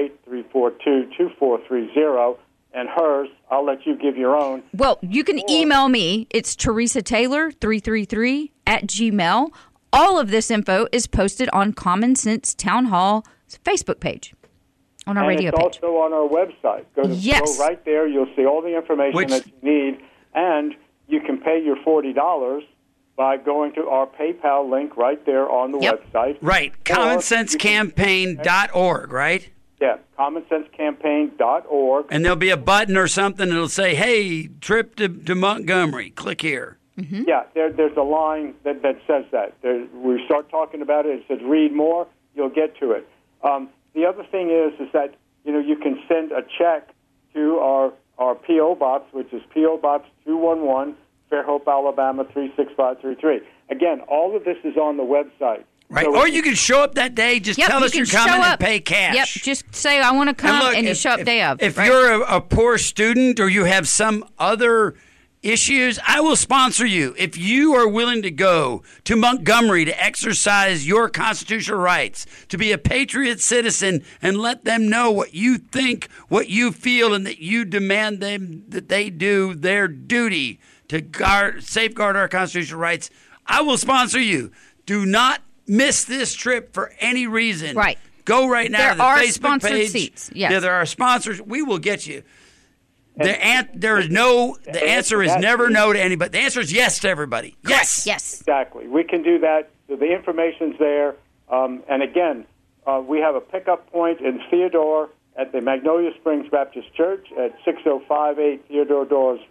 Speaker 8: 228-342-2430, and hers, I'll let you give your own.
Speaker 4: Well, you can email me. It's teresataylor333@gmail. All of this info is posted on Common Sense Town Hall's Facebook page, on our
Speaker 8: And
Speaker 4: radio
Speaker 8: it's
Speaker 4: page.
Speaker 8: also on our website. Go
Speaker 4: Yes.
Speaker 8: right there. You'll see all the information
Speaker 2: Which-
Speaker 8: that you need, and you can pay your $40 by going to our PayPal link right there on the
Speaker 4: Yep.
Speaker 8: website.
Speaker 2: Right.
Speaker 8: Or
Speaker 2: CommonSenseCampaign.org, right?
Speaker 8: Yeah, commonsensecampaign.org.
Speaker 2: And there'll be a button or something that'll say, hey, trip to Montgomery. Click here.
Speaker 8: Yeah, there's a line that says that. We start talking about it. It says read more. You'll get to it. The other thing is that you can send a check to our P.O. Box, which is P.O. Box 211, Fairhope, Alabama 36533. Again, all of this is on the website.
Speaker 2: Right.
Speaker 8: So
Speaker 2: Or you can show up that day. Just
Speaker 4: Yep,
Speaker 2: tell
Speaker 4: you
Speaker 2: us
Speaker 4: can
Speaker 2: you're coming
Speaker 4: show
Speaker 2: and
Speaker 4: up.
Speaker 2: pay cash.
Speaker 4: Yep, just say, I want to come, and you
Speaker 2: if-
Speaker 4: show up day of.
Speaker 2: If
Speaker 4: right?
Speaker 2: you're a poor student or you have some other issues, I will sponsor you. If you are willing to go to Montgomery to exercise your constitutional rights, to be a patriot citizen and let them know what you think, what you feel, and that you demand that they do their duty to safeguard our constitutional rights, I will sponsor you. Do not miss this trip for any reason.
Speaker 4: Right.
Speaker 2: Go right now
Speaker 4: There
Speaker 2: to the
Speaker 4: are
Speaker 2: Facebook
Speaker 4: sponsored
Speaker 2: page.
Speaker 4: seats, yes.
Speaker 2: Yeah, there are sponsors. We will get you. The answer is never no to anybody. The answer is yes to everybody. Yes.
Speaker 4: Yes.
Speaker 8: Exactly. We can do that. So the information's there. And again, we have a pickup point in Theodore at the Magnolia Springs Baptist Church at 6058 Theodore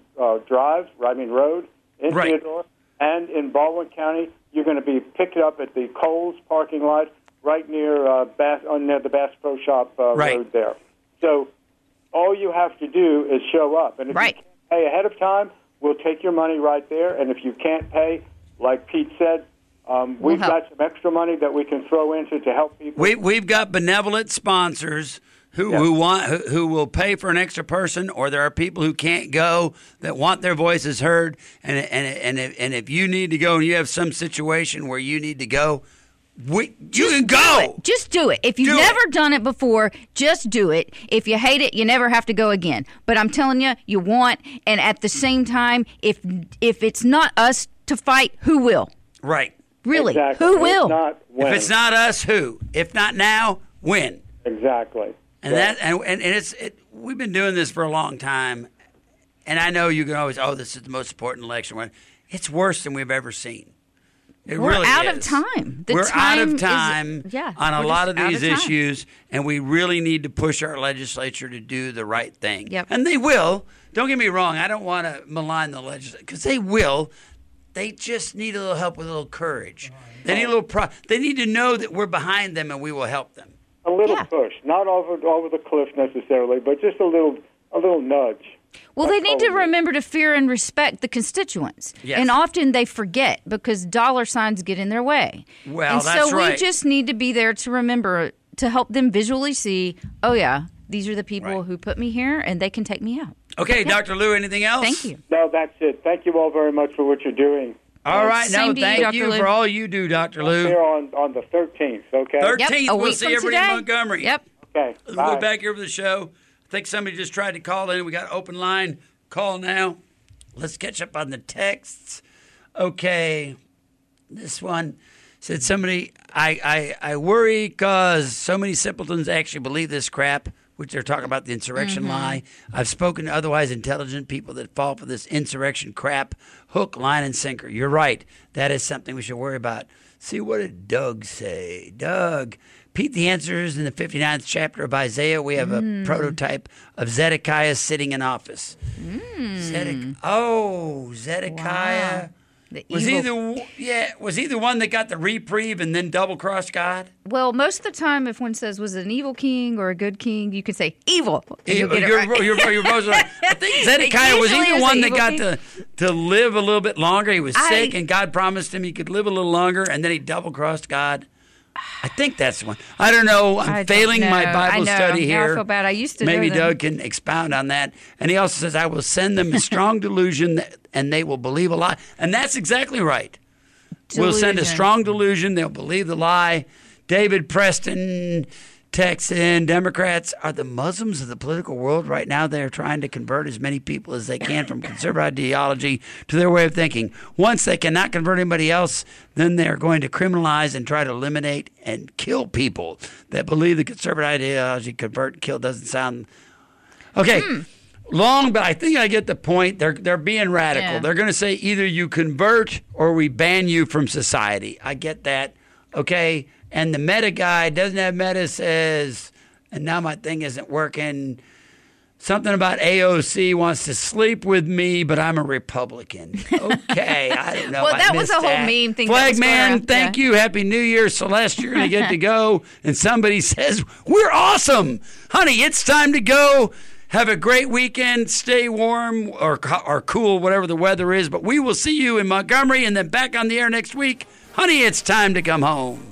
Speaker 8: Road in
Speaker 2: Right.
Speaker 8: Theodore. And in Baldwin County, you're going to be picked up at the Kohl's parking lot right near near the Bass Pro Shop
Speaker 2: Right.
Speaker 8: road there. So all you have to do is show up. And if
Speaker 4: Right.
Speaker 8: you can't pay ahead of time, we'll take your money right there. And if you can't pay, like Pete said, we've
Speaker 4: help.
Speaker 8: got some extra money that we can throw into to help people.
Speaker 2: We've got benevolent sponsors who will pay for an extra person, or there are people who can't go that want their voices heard. And if you need to go and you have some situation where you need to go, you can go.
Speaker 4: Just do it. If you've
Speaker 2: Do
Speaker 4: never
Speaker 2: it.
Speaker 4: done it before, just do it. If you hate it, you never have to go again. But I'm telling you, you want. And at the same time, if it's not us to fight, who will?
Speaker 2: Right.
Speaker 4: Really,
Speaker 8: Exactly.
Speaker 4: who
Speaker 8: If
Speaker 4: will?
Speaker 8: not, when?
Speaker 2: If it's not us, who? If not now, when?
Speaker 8: Exactly.
Speaker 2: And we've been doing this for a long time, and I know you can always, this is the most important election. It's worse than we've ever seen. It
Speaker 4: We're
Speaker 2: really
Speaker 4: out
Speaker 2: is.
Speaker 4: of time.
Speaker 2: We're out
Speaker 4: time
Speaker 2: of
Speaker 4: is-
Speaker 2: time
Speaker 4: yeah,
Speaker 2: on a
Speaker 4: we're
Speaker 2: lot
Speaker 4: just
Speaker 2: of
Speaker 4: out
Speaker 2: these
Speaker 4: time.
Speaker 2: issues, and we really need to push our legislature to do the right thing.
Speaker 4: Yep.
Speaker 2: And they will. Don't get me wrong. I don't want to malign the legislature, because they will. They just need a little help with a little courage. They need a little. They need to know that we're behind them and we will help them.
Speaker 8: A little
Speaker 4: Yeah.
Speaker 8: push, not over the cliff necessarily, but just a little nudge.
Speaker 4: Well, they need to
Speaker 8: all we need.
Speaker 4: remember to fear and respect the constituents.
Speaker 2: Yes.
Speaker 4: And often they forget because dollar signs get in their way.
Speaker 2: Well,
Speaker 4: and
Speaker 2: that's
Speaker 4: so
Speaker 2: right.
Speaker 4: we just need to be there to remember, to help them visually see, oh, yeah, these are the people
Speaker 2: Right.
Speaker 4: who put me here and they can take me out.
Speaker 2: Okay, Dr. Lou, anything else?
Speaker 4: Thank you.
Speaker 8: No, that's it. Thank you all very much for what you're doing.
Speaker 2: All right.
Speaker 4: Same
Speaker 2: No,
Speaker 4: to you,
Speaker 2: thank
Speaker 4: Dr.
Speaker 2: you
Speaker 4: Lou.
Speaker 2: for all you do, Dr. Lou.
Speaker 8: Here on the 13th, okay?
Speaker 2: 13th,
Speaker 4: a
Speaker 2: we'll
Speaker 4: week
Speaker 2: see
Speaker 4: from
Speaker 2: everybody in
Speaker 4: today.
Speaker 2: Montgomery.
Speaker 4: Yep.
Speaker 8: Okay,
Speaker 2: We'll
Speaker 8: bye.
Speaker 2: go back over the show. I think somebody just tried to call in. We got an open line. Call now. Let's catch up on the texts. Okay. This one said somebody, I worry because so many simpletons actually believe this crap, which they're talking about the insurrection lie. I've spoken to otherwise intelligent people that fall for this insurrection crap, hook, line, and sinker. You're right. That is something we should worry about. See, what did Doug say? Doug, Pete, the answer is in the 59th chapter of Isaiah. We have a prototype of Zedekiah sitting in office. Zedekiah.
Speaker 4: Wow.
Speaker 2: Was he the one that got the reprieve and then double-crossed God?
Speaker 4: Well, most of the time, if one says was it an evil king or a good king, you could say evil. And you'll get it right.
Speaker 2: You're both right. I think Zedekiah was he the one that got to live a little bit longer? He was sick, and God promised him he could live a little longer, and then he double-crossed God. I think that's the one. I don't know. I'm failing my Bible study here.
Speaker 4: Now I feel bad. I used to
Speaker 2: Maybe
Speaker 4: know them.
Speaker 2: Doug can expound on that. And he also says, I will send them a strong delusion, and they will believe a lie. And that's exactly right. We'll send a strong delusion. They'll believe the lie. David Preston texts in, Democrats are the Muslims of the political world right now. They're trying to convert as many people as they can from conservative ideology to their way of thinking. Once they cannot convert anybody else, then they're going to criminalize and try to eliminate and kill people that believe the conservative ideology. Convert and kill doesn't sound... Okay. Long, but I think I get the point. They're being radical.
Speaker 4: Yeah.
Speaker 2: They're going to say either you convert or we ban you from society. I get that. Okay. And the meta guy doesn't have meta says, and now my thing isn't working. Something about AOC wants to sleep with me, but I'm a Republican. Okay, I don't know.
Speaker 4: Well, that was
Speaker 2: missed
Speaker 4: a whole
Speaker 2: that.
Speaker 4: meme thing.
Speaker 2: Flag man, thank you. Happy New Year, Celeste. You're going to get to go. And somebody says, we're awesome. Honey, it's time to go. Have a great weekend. Stay warm or cool, whatever the weather is. But we will see you in Montgomery and then back on the air next week. Honey, it's time to come home.